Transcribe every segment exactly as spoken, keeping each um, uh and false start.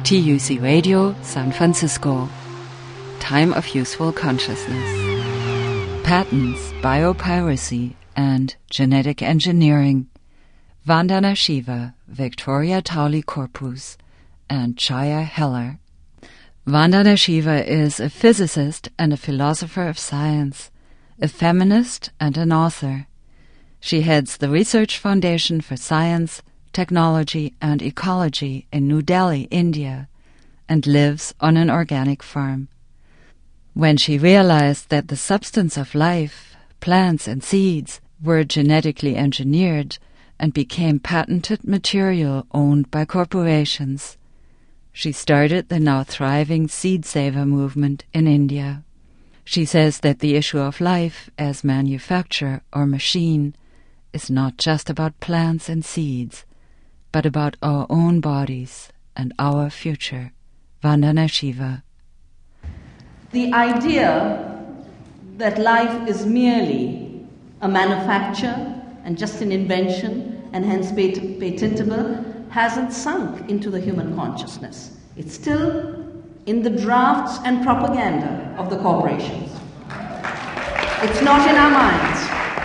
T U C Radio, San Francisco. Time of Useful Consciousness. Patents, Biopiracy, and Genetic Engineering. Vandana Shiva, Victoria Tolley-Corpuz, and Chaya Heller. Vandana Shiva is a physicist and a philosopher of science, a feminist and an author. She heads the Research Foundation for Science, Technology and Ecology in New Delhi, India, and lives on an organic farm. When she realized that the substance of life, plants and seeds, were genetically engineered and became patented material owned by corporations, she started the now thriving Seed Saver movement in India. She says that the issue of life as manufacture or machine is not just about plants and seeds, but about our own bodies and our future. Vandana Shiva. The idea that life is merely a manufacture and just an invention and hence pat- patentable hasn't sunk into the human consciousness. It's still in the drafts and propaganda of the corporations. It's not in our minds.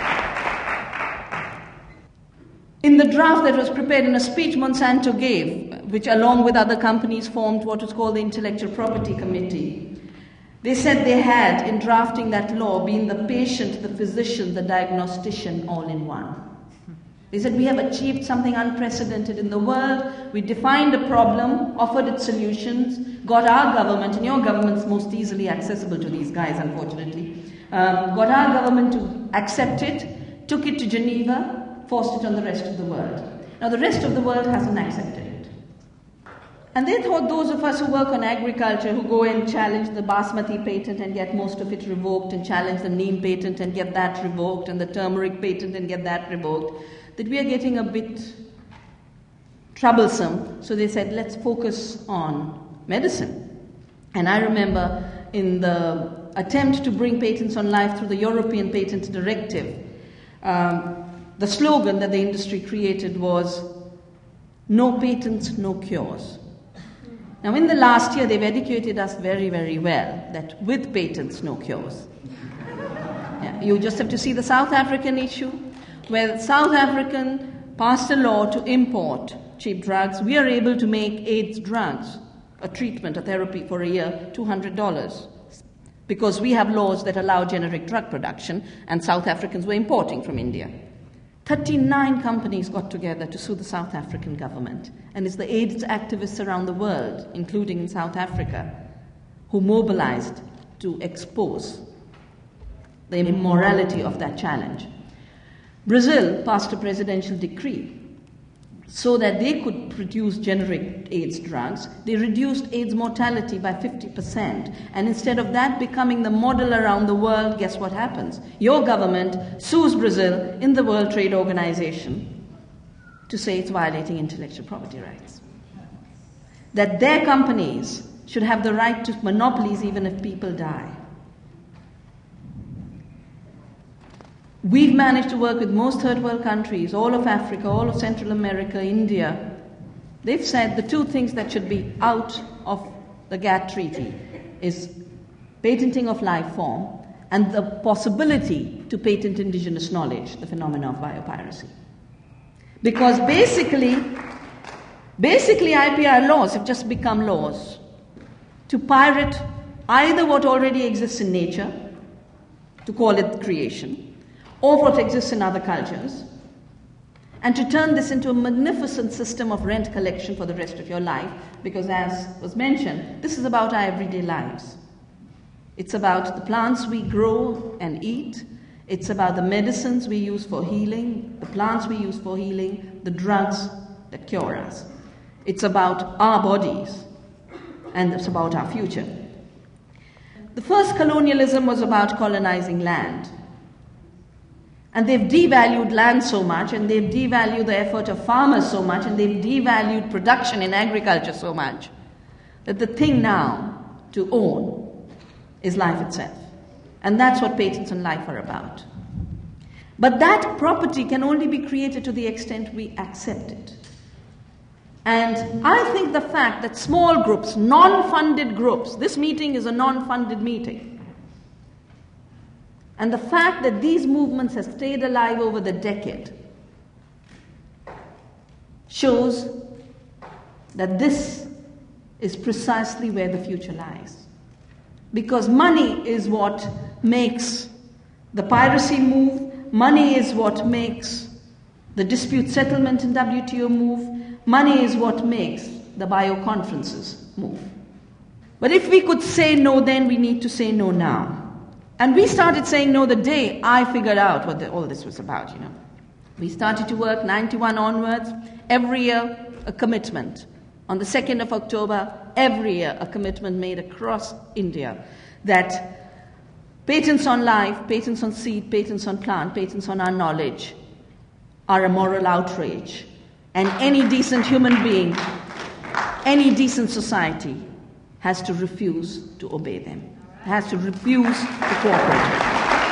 In the draft that was prepared in a speech Monsanto gave, which along with other companies formed what was called the Intellectual Property Committee, they said they had, in drafting that law, been the patient, the physician, the diagnostician all in one. They said, we have achieved something unprecedented in the world. We defined a problem, offered its solutions, got our government, and your government's most easily accessible to these guys, unfortunately, um, got our government to accept it, took it to Geneva, forced it on the rest of the world. Now, the rest of the world hasn't accepted it. And they thought those of us who work on agriculture, who go and challenge the basmati patent and get most of it revoked, and challenge the neem patent and get that revoked, and the turmeric patent and get that revoked, that we are getting a bit troublesome. So they said, let's focus on medicine. And I remember in the attempt to bring patents on life through the European Patent Directive, um, the slogan that the industry created was, no patents, no cures. Now, in the last year, they've educated us very, very well that with patents, no cures. Yeah, you just have to see the South African issue, where South African passed a law to import cheap drugs. We are able to make AIDS drugs, a treatment, a therapy for a year, two hundred dollars, because we have laws that allow generic drug production, and South Africans were importing from India. thirty-nine companies got together to sue the South African government, and it's the AIDS activists around the world, including in South Africa, who mobilized to expose the immorality of that challenge. Brazil passed a presidential decree so that they could produce generic AIDS drugs. They reduced AIDS mortality by fifty percent. And instead of that becoming the model around the world, guess what happens? Your government sues Brazil in the World Trade Organization to say it's violating intellectual property rights. That their companies should have the right to monopolies even if people die. We've managed to work with most third world countries, all of Africa, all of Central America, India. They've said the two things that should be out of the GATT treaty is patenting of life form and the possibility to patent indigenous knowledge, the phenomena of biopiracy. Because basically, basically I P R laws have just become laws to pirate either what already exists in nature, to call it creation, or what exists in other cultures, and to turn this into a magnificent system of rent collection for the rest of your life, because as was mentioned, this is about our everyday lives. It's about the plants we grow and eat, it's about the medicines we use for healing, the plants we use for healing, the drugs that cure us. It's about our bodies, and it's about our future. The first colonialism was about colonizing land. And they've devalued land so much, and they've devalued the effort of farmers so much, and they've devalued production in agriculture so much, that the thing now to own is life itself. And that's what patents on life are about. But that property can only be created to the extent we accept it. And I think the fact that small groups, non-funded groups, this meeting is a non-funded meeting, and the fact that these movements have stayed alive over the decade shows that this is precisely where the future lies. Because money is what makes the piracy move, money is what makes the dispute settlement in W T O move, money is what makes the bio conferences move. But if we could say no then, we need to say no now. And we started saying no the day I figured out what the, all this was about, you know. We started to work ninety-one onwards, every year a commitment. On the second of October, every year a commitment made across India that patents on life, patents on seed, patents on plant, patents on our knowledge are a moral outrage. And any decent human being, any decent society has to refuse to obey them, has to refuse to cooperate.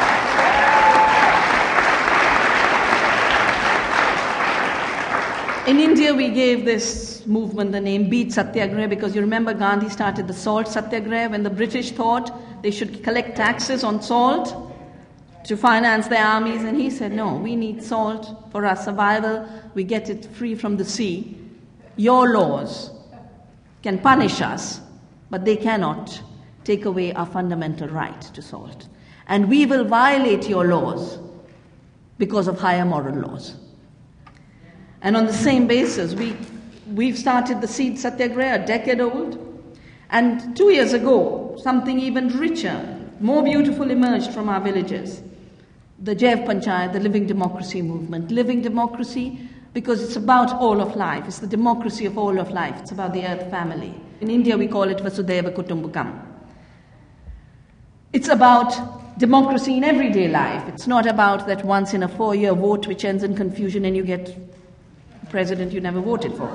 In India, we gave this movement the name Beat Satyagraha because you remember Gandhi started the salt satyagraha when the British thought they should collect taxes on salt to finance their armies, and he said, no, we need salt for our survival. We get it free from the sea. Your laws can punish us, but they cannot take away our fundamental right to salt. And we will violate your laws because of higher moral laws. And on the same basis, we, we've started the seed satyagraha, a decade old. And two years ago, something even richer, more beautiful emerged from our villages. The Jaiv Panchayat, the Living Democracy movement. Living democracy because it's about all of life. It's the democracy of all of life. It's about the earth family. In India, we call it Vasudhaiva Kutumbakam. It's about democracy in everyday life. It's not about that once in a four-year vote which ends in confusion and you get a president you never voted for.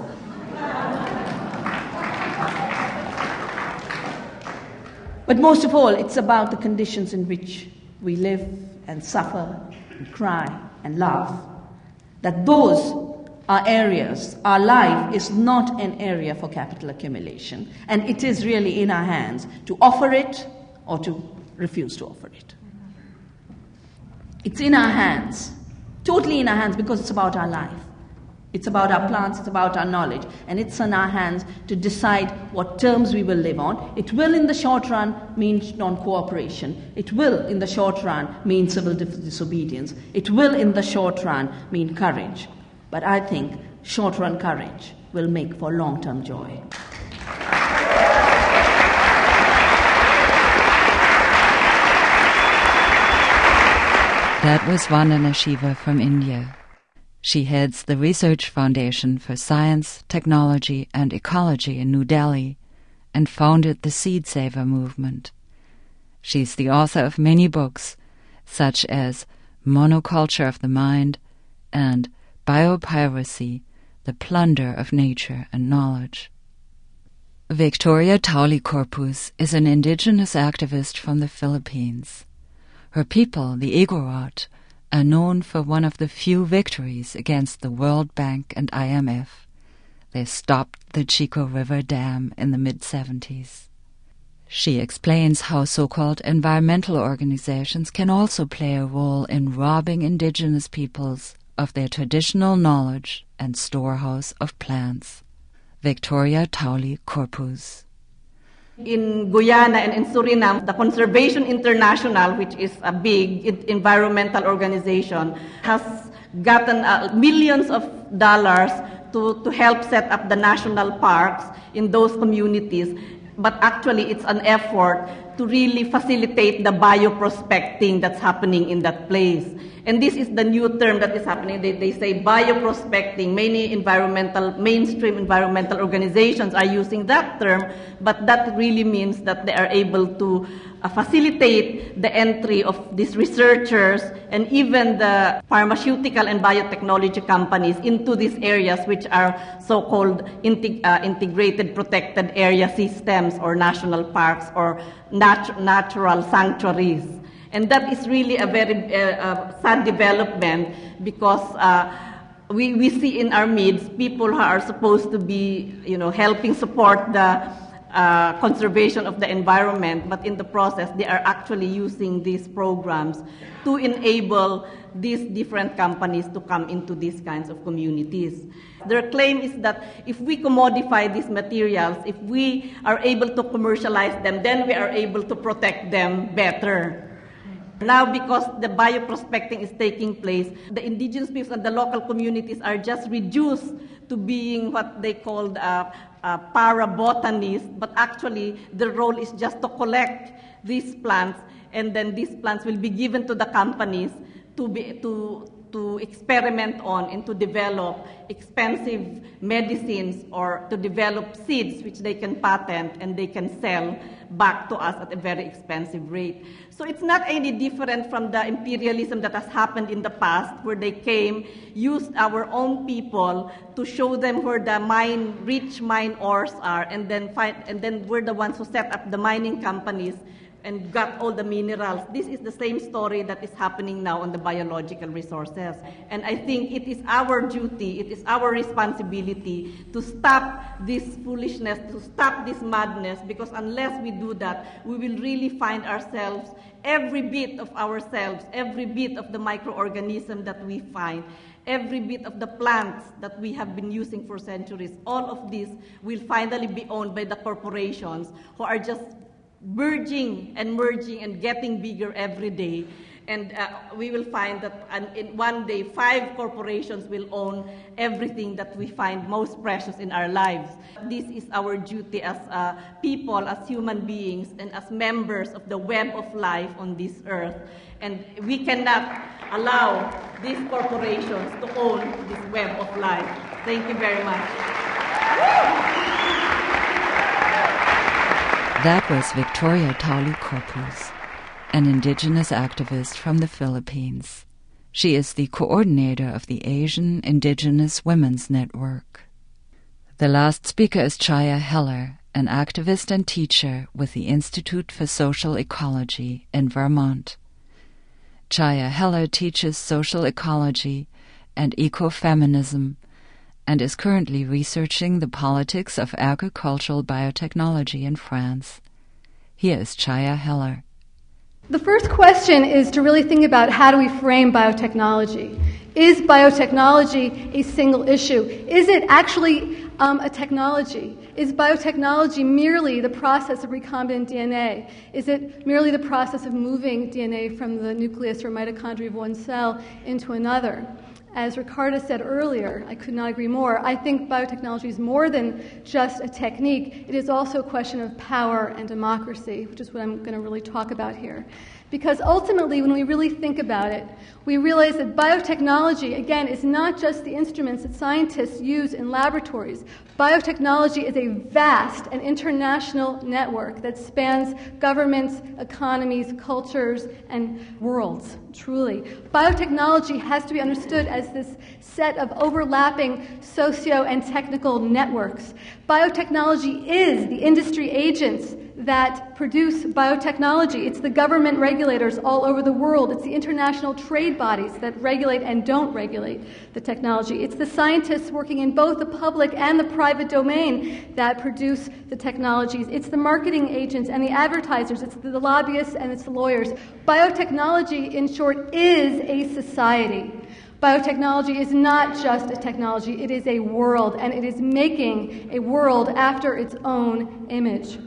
But most of all, it's about the conditions in which we live and suffer and cry and love. That those are areas, our life is not an area for capital accumulation, and it is really in our hands to offer it or to refuse to offer it. It's in our hands, totally in our hands, because it's about our life. It's about our plants, it's about our knowledge, and it's in our hands to decide what terms we will live on. It will in the short run mean non-cooperation. It will in the short run mean civil dis- disobedience. It will in the short run mean courage. But I think short-run courage will make for long-term joy. That was Vandana Shiva from India. She heads the Research Foundation for Science, Technology and Ecology in New Delhi and founded the Seed Saver movement. She's the author of many books, such as Monoculture of the Mind and Biopiracy, the Plunder of Nature and Knowledge. Victoria Tauli-Corpuz is an indigenous activist from the Philippines. Her people, the Igorot, are known for one of the few victories against the World Bank and I M F. They stopped the Chico River Dam in the mid-seventies. She explains how so-called environmental organizations can also play a role in robbing indigenous peoples of their traditional knowledge and storehouse of plants. Victoria Tauli-Corpuz. In Guyana and in Suriname, the Conservation International, which is a big environmental organization, has gotten uh, millions of dollars to, to help set up the national parks in those communities. But actually, it's an effort to really facilitate the bioprospecting that's happening in that place. And this is the new term that is happening. They, they say bioprospecting. Many environmental, mainstream environmental organizations are using that term, but that really means that they are able to uh, facilitate the entry of these researchers and even the pharmaceutical and biotechnology companies into these areas, which are so-called integ- uh, integrated protected area systems or national parks or nat- natural sanctuaries. And that is really a very uh, uh, sad development because uh, we, we see in our midst people who are supposed to be, you know, helping support the uh, conservation of the environment, but in the process they are actually using these programs to enable these different companies to come into these kinds of communities. Their claim is that if we commodify these materials, if we are able to commercialize them, then we are able to protect them better. Now, because the bioprospecting is taking place, the indigenous peoples and the local communities are just reduced to being what they called uh, uh, para-botanists, but actually their role is just to collect these plants, and then these plants will be given to the companies to be to to experiment on and to develop expensive medicines or to develop seeds which they can patent and they can sell back to us at a very expensive rate. So it's not any different from the imperialism that has happened in the past, where they came, used our own people to show them where the mine, rich mine ores are, and then find, and then we're the ones who set up the mining companies and got all the minerals. This is the same story that is happening now on the biological resources. And I think it is our duty, it is our responsibility to stop this foolishness, to stop this madness, because unless we do that, we will really find ourselves, every bit of ourselves, every bit of the microorganism that we find, every bit of the plants that we have been using for centuries, all of this will finally be owned by the corporations who are just merging and merging and getting bigger every day. And uh, we will find that uh, in one day, five corporations will own everything that we find most precious in our lives. This is our duty as uh, people, as human beings, and as members of the web of life on this earth. And we cannot allow these corporations to own this web of life. Thank you very much. That was Victoria Tauli Corpus, an indigenous activist from the Philippines. She is the coordinator of the Asian Indigenous Women's Network. The last speaker is Chaya Heller, an activist and teacher with the Institute for Social Ecology in Vermont. Chaya Heller teaches social ecology and ecofeminism and is currently researching the politics of agricultural biotechnology in France. Here is Chaya Heller. The first question is to really think about how do we frame biotechnology. Is biotechnology a single issue? Is it actually um, a technology? Is biotechnology merely the process of recombinant D N A? Is it merely the process of moving D N A from the nucleus or mitochondria of one cell into another? As Ricardo said earlier, I could not agree more. I think biotechnology is more than just a technique. It is also a question of power and democracy, which is what I'm going to really talk about here. Because ultimately, when we really think about it, we realize that biotechnology, again, is not just the instruments that scientists use in laboratories. Biotechnology is a vast and international network that spans governments, economies, cultures, and worlds, truly. Biotechnology has to be understood as this set of overlapping socio and technical networks. Biotechnology is the industry agents that produce biotechnology. It's the government regulators all over the world. It's the international trade bodies that regulate and don't regulate the technology. It's the scientists working in both the public and the private domain that produce the technologies. It's the marketing agents and the advertisers. It's the lobbyists and it's the lawyers. Biotechnology, in short, is a society. Biotechnology is not just a technology. It is a world, and it is making a world after its own image.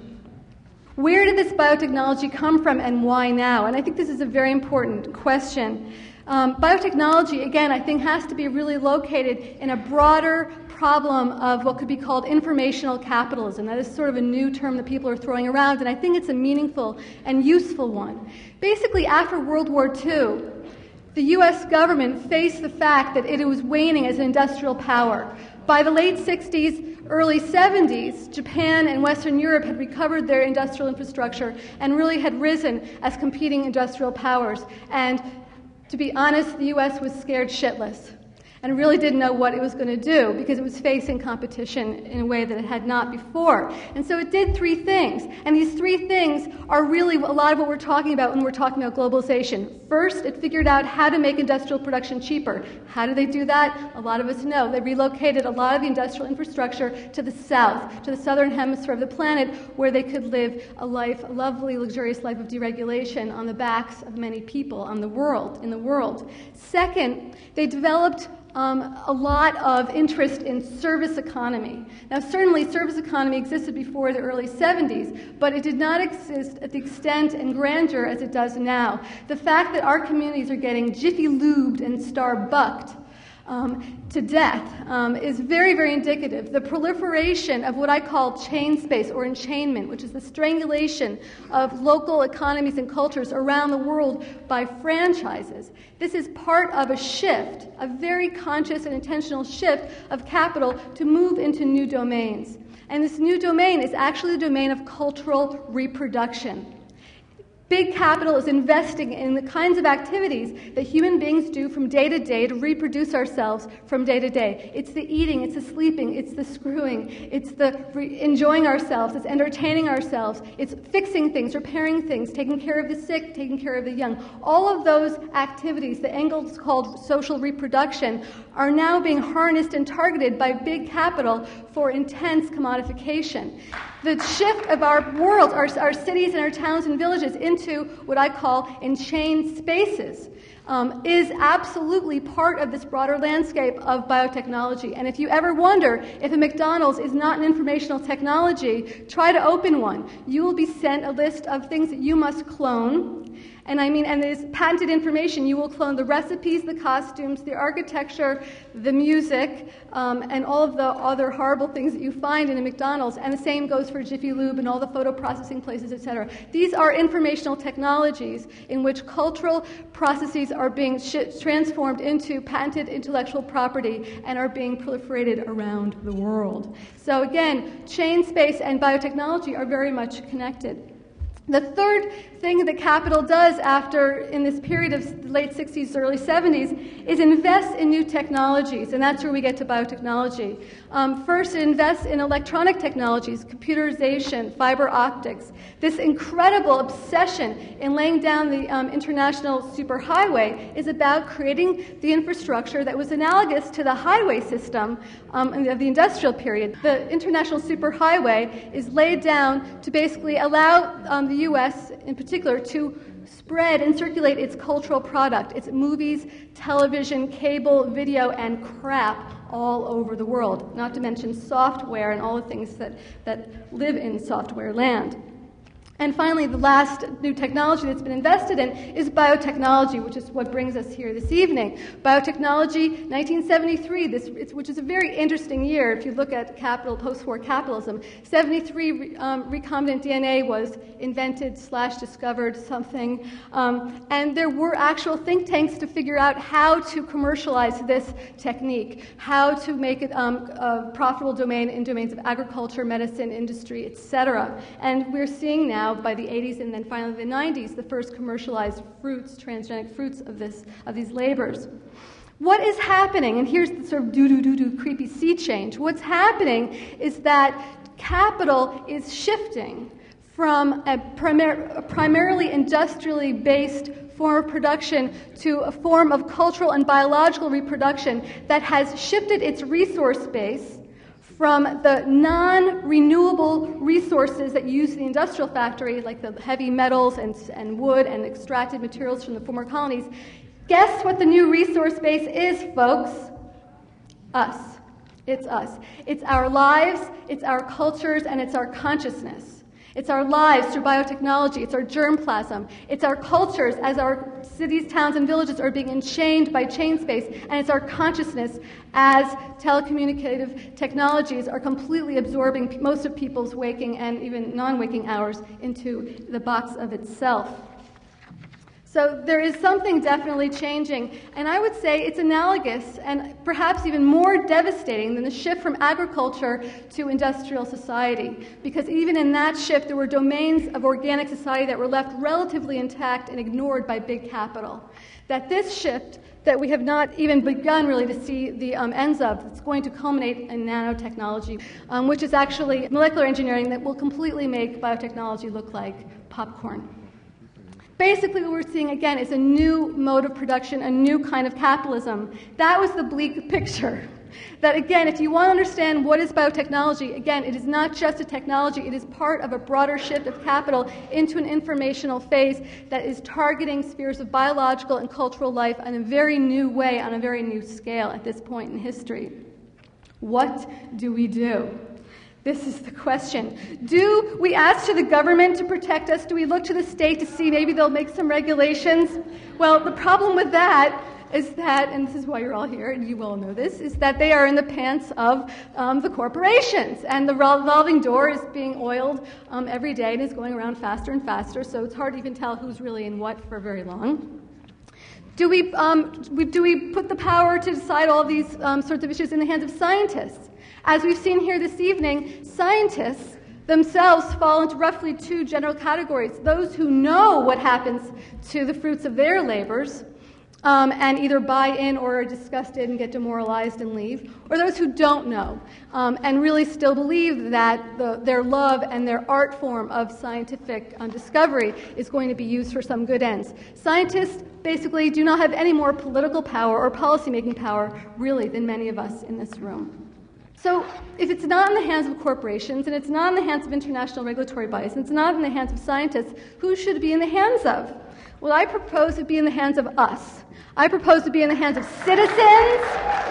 Where did this biotechnology come from and why now? And I think this is a very important question. Um, biotechnology, again, I think has to be really located in a broader problem of what could be called informational capitalism. That is sort of a new term that people are throwing around, and I think it's a meaningful and useful one. Basically, after World War Two, the U S government faced the fact that it was waning as an industrial power. By the late sixties, early seventies, Japan and Western Europe had recovered their industrial infrastructure and really had risen as competing industrial powers. And to be honest, the U S was scared shitless. and really didn't know what it was going to do because it was facing competition in a way that it had not before. And so it did three things. And these three things are really a lot of what we're talking about when we're talking about globalization. First, it figured out how to make industrial production cheaper. How do they do that? A lot of us know. They relocated a lot of the industrial infrastructure to the south, to the southern hemisphere of the planet, where they could live a life, a lovely, luxurious life of deregulation on the backs of many people on the world, in the world. Second, they developed Um, a lot of interest in service economy. Now, certainly service economy existed before the early seventies, but it did not exist at the extent and grandeur as it does now. The fact that our communities are getting jiffy lubed and starbucked Um, to death um, is very, very indicative. The proliferation of what I call chain space or enchainment, which is the strangulation of local economies and cultures around the world by franchises. This is part of a shift, a very conscious and intentional shift of capital to move into new domains. And this new domain is actually the domain of cultural reproduction. Big capital is investing in the kinds of activities that human beings do from day to day to reproduce ourselves from day to day. It's the eating, it's the sleeping, it's the screwing, it's the re- enjoying ourselves, it's entertaining ourselves, it's fixing things, repairing things, taking care of the sick, taking care of the young. All of those activities that Engels called social reproduction are now being harnessed and targeted by big capital for intense commodification. The shift of our world, our, our cities and our towns and villages into what I call enchained spaces um, is absolutely part of this broader landscape of biotechnology. And if you ever wonder if a McDonald's is not an informational technology, try to open one. You will be sent a list of things that you must clone. And I mean, and there's patented information. You will clone the recipes, the costumes, the architecture, the music, um, and all of the other horrible things that you find in a McDonald's. And the same goes for Jiffy Lube and all the photo processing places, et cetera. These are informational technologies in which cultural processes are being sh- transformed into patented intellectual property and are being proliferated around the world. So again, chain space and biotechnology are very much connected. The third thing that capital does after, in this period of the late sixties, early seventies, is invest in new technologies, and that's where we get to biotechnology. Um, first, it invests in electronic technologies, computerization, fiber optics. This incredible obsession in laying down the um, international superhighway is about creating the infrastructure that was analogous to the highway system um, of the industrial period. The international superhighway is laid down to basically allow um, the U S in particular to spread and circulate its cultural product, its movies, television, cable, video, and crap all over the world, not to mention software and all the things that, that live in software land. And finally, the last new technology that's been invested in is biotechnology, which is what brings us here this evening. Biotechnology, nineteen seventy-three, this, it's, which is a very interesting year if you look at capital, post-war capitalism. seventy-three, um, recombinant D N A was invented slash discovered something, um, and there were actual think tanks to figure out how to commercialize this technique, how to make it um, a profitable domain in domains of agriculture, medicine, industry, et cetera. And we're seeing now, by the eighties and then finally the nineties, the first commercialized fruits, transgenic fruits of this of these labors. What is happening, and here's the sort of doo-doo-doo-doo creepy sea change, what's happening is that capital is shifting from a, primar- a primarily industrially based form of production to a form of cultural and biological reproduction that has shifted its resource base from the non-renewable resources that you use in the industrial factory, like the heavy metals and, and wood and extracted materials from the former colonies. Guess what the new resource base is, folks? Us. It's us. It's our lives, it's our cultures, and it's our consciousness. It's our lives through biotechnology. It's our germplasm. It's our cultures as our cities, towns, and villages are being enchained by chain space. And it's our consciousness as telecommunicative technologies are completely absorbing most of people's waking and even non-waking hours into the box of itself. So there is something definitely changing, and I would say it's analogous and perhaps even more devastating than the shift from agriculture to industrial society, because even in that shift there were domains of organic society that were left relatively intact and ignored by big capital. That this shift that we have not even begun really to see the um, ends of, it's going to culminate in nanotechnology, um, which is actually molecular engineering that will completely make biotechnology look like popcorn. Basically, what we're seeing, again, is a new mode of production, a new kind of capitalism. That was the bleak picture. That, again, if you want to understand what is biotechnology, again, it is not just a technology, it is part of a broader shift of capital into an informational phase that is targeting spheres of biological and cultural life in a very new way, on a very new scale at this point in history. What do we do? This is the question. Do we ask to the government to protect us? Do we look to the state to see maybe they'll make some regulations? Well, the problem with that is that, and this is why you're all here, and you all know this, is that they are in the pants of um, the corporations. And the revolving door is being oiled um, every day and is going around faster and faster, so it's hard to even tell who's really in what for very long. Do we, um, we, do we put the power to decide all these um, sorts of issues in the hands of scientists? As we've seen here this evening, scientists themselves fall into roughly two general categories. Those who know what happens to the fruits of their labors um, and either buy in or are disgusted and get demoralized and leave, or those who don't know um, and really still believe that the, their love and their art form of scientific um, discovery is going to be used for some good ends. Scientists basically do not have any more political power or policy-making power, really, than many of us in this room. So if it's not in the hands of corporations, and it's not in the hands of international regulatory bodies, and it's not in the hands of scientists, who should it be in the hands of? Well, I propose it be in the hands of us. I propose to be in the hands of citizens,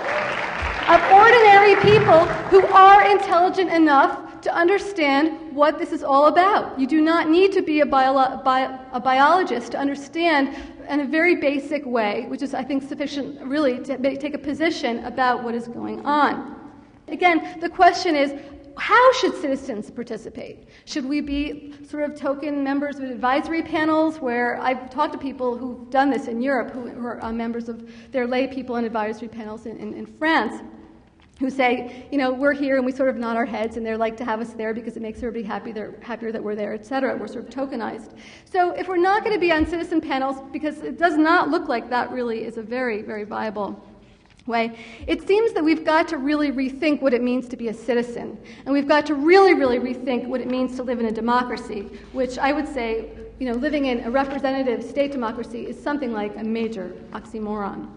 of ordinary people who are intelligent enough to understand what this is all about. You do not need to be a, bio- bio- a biologist to understand in a very basic way, which is, I think, sufficient really to take a position about what is going on. Again, the question is, how should citizens participate? Should we be sort of token members of advisory panels where I've talked to people who've done this in Europe, who, who are uh, members of their lay people in advisory panels in, in, in France, who say, you know, we're here and we sort of nod our heads and they like to have us there because it makes everybody happy, they're happier that we're there, et cetera. We're sort of tokenized. So if we're not going to be on citizen panels, because it does not look like that really is a very, very viable way, it seems that we've got to really rethink what it means to be a citizen. And we've got to really, really rethink what it means to live in a democracy, which I would say, you know, living in a representative state democracy is something like a major oxymoron.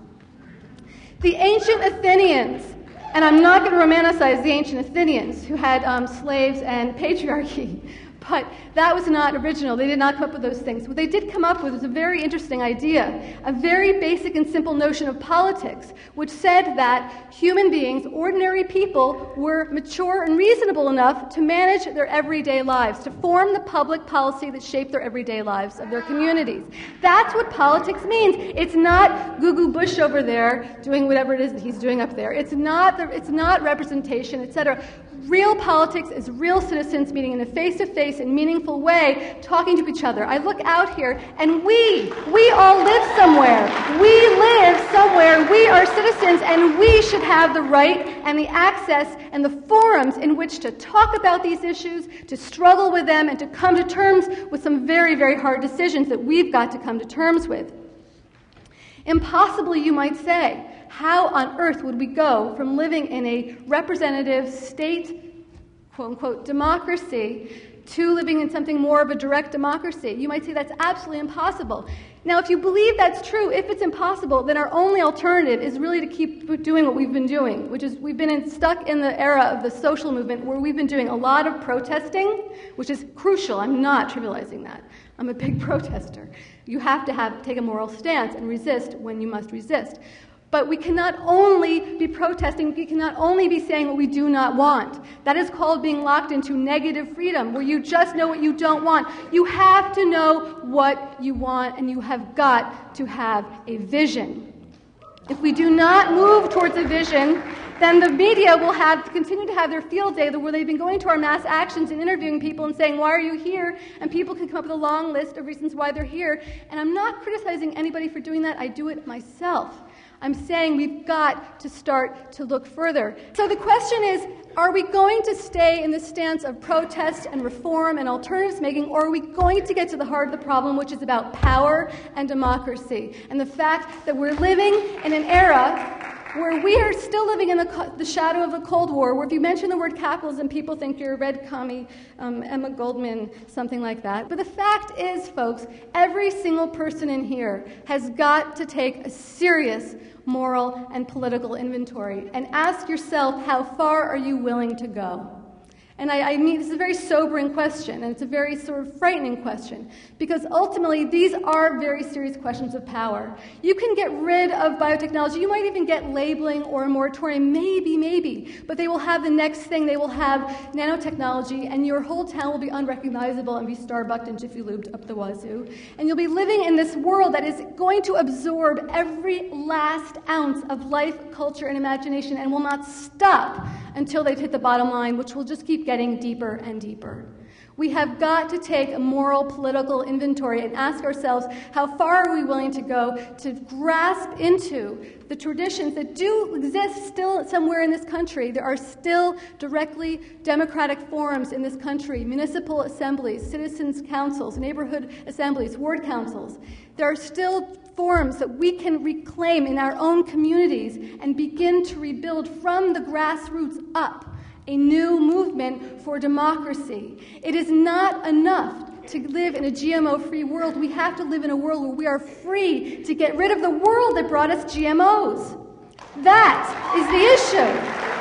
The ancient Athenians, and I'm not going to romanticize the ancient Athenians who had um, slaves and patriarchy, but that was not original. They did not come up with those things. What they did come up with was a very interesting idea, a very basic and simple notion of politics, which said that human beings, ordinary people, were mature and reasonable enough to manage their everyday lives, to form the public policy that shaped their everyday lives of their communities. That's what politics means. It's not Gugu Bush over there doing whatever it is that he's doing up there. It's not, the, it's not representation, et cetera. Real politics is real citizens meeting in a face-to-face and meaningful way, talking to each other. I look out here, and we, we all live somewhere. We live somewhere. We are citizens, and we should have the right and the access and the forums in which to talk about these issues, to struggle with them, and to come to terms with some very, very hard decisions that we've got to come to terms with. Impossibly, you might say. How on earth would we go from living in a representative state, quote-unquote, democracy to living in something more of a direct democracy? You might say that's absolutely impossible. Now, if you believe that's true, if it's impossible, then our only alternative is really to keep doing what we've been doing, which is we've been in, stuck in the era of the social movement where we've been doing a lot of protesting, which is crucial. I'm not trivializing that. I'm a big protester. You have to have take a moral stance and resist when you must resist. But we cannot only be protesting, we cannot only be saying what we do not want. That is called being locked into negative freedom, where you just know what you don't want. You have to know what you want, and you have got to have a vision. If we do not move towards a vision, then the media will have continue to have their field day where they've been going to our mass actions and interviewing people and saying, why are you here? And people can come up with a long list of reasons why they're here. And I'm not criticizing anybody for doing that. I do it myself. I'm saying we've got to start to look further. So the question is, are we going to stay in the stance of protest and reform and alternatives making, or are we going to get to the heart of the problem, which is about power and democracy, and the fact that we're living in an era where we are still living in the, the shadow of the Cold War, where if you mention the word capitalism, people think you're a red commie, um, Emma Goldman, something like that. But the fact is, folks, every single person in here has got to take a serious moral and political inventory and ask yourself, how far are you willing to go? And I, I mean, this is a very sobering question, and it's a very sort of frightening question, because ultimately these are very serious questions of power. You can get rid of biotechnology. You might even get labeling or a moratorium, maybe, maybe, but they will have the next thing. They will have nanotechnology, and your whole town will be unrecognizable and be Starbucked and Jiffy Lubed up the wazoo. And you'll be living in this world that is going to absorb every last ounce of life, culture, and imagination, and will not stop until they've hit the bottom line, which will just keep getting deeper and deeper. We have got to take a moral, political inventory and ask ourselves, how far are we willing to go to grasp into the traditions that do exist still somewhere in this country? There are still directly democratic forums in this country, municipal assemblies, citizens' councils, neighborhood assemblies, ward councils. There are still forms that we can reclaim in our own communities and begin to rebuild from the grassroots up a new movement for democracy. It is not enough to live in a G M O-free world. We have to live in a world where we are free to get rid of the world that brought us G M Os. That is the issue.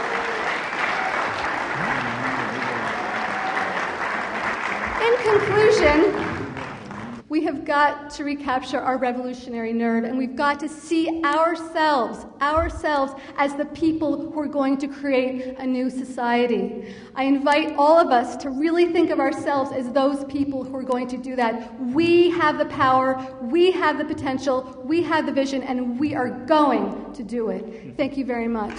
In conclusion, we have got to recapture our revolutionary nerve, and we've got to see ourselves, ourselves as the people who are going to create a new society. I invite all of us to really think of ourselves as those people who are going to do that. We have the power, we have the potential, we have the vision, and we are going to do it. Thank you very much.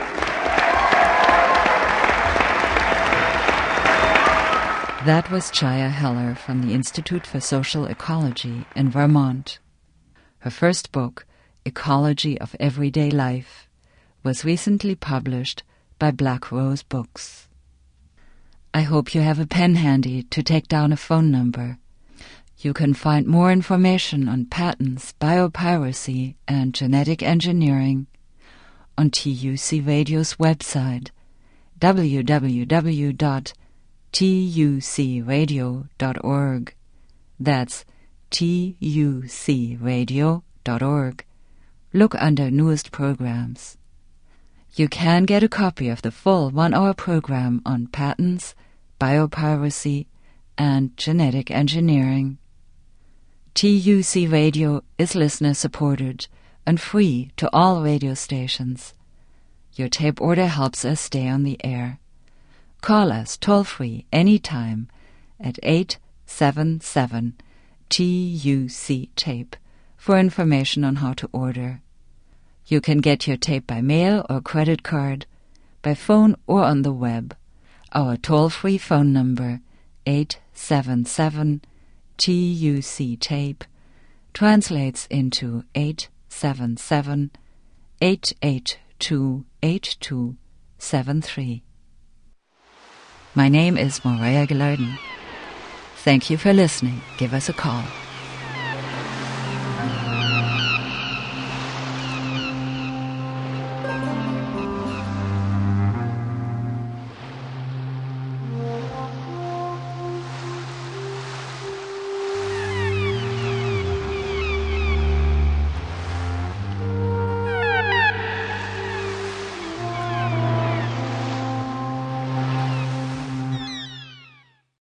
That was Chaya Heller from the Institute for Social Ecology in Vermont. Her first book, Ecology of Everyday Life, was recently published by Black Rose Books. I hope you have a pen handy to take down a phone number. You can find more information on patents, biopiracy, and genetic engineering on T U C Radio's website, w w w dot T U C radio dot org. That's T U C radio dot org. Look under newest programs. You can get a copy of the full one-hour program on patents, biopiracy, and genetic engineering. T U C Radio is listener-supported and free to all radio stations. Your tape order helps us stay on the air. Call us toll-free anytime at eight seven seven T U C tape for information on how to order. You can get your tape by mail or credit card, by phone or on the web. Our toll-free phone number, eight seven seven T U C tape, translates into eight seven seven, eight eight two, eight two seven three. My name is Morea Gilardin. Thank you for listening. Give us a call.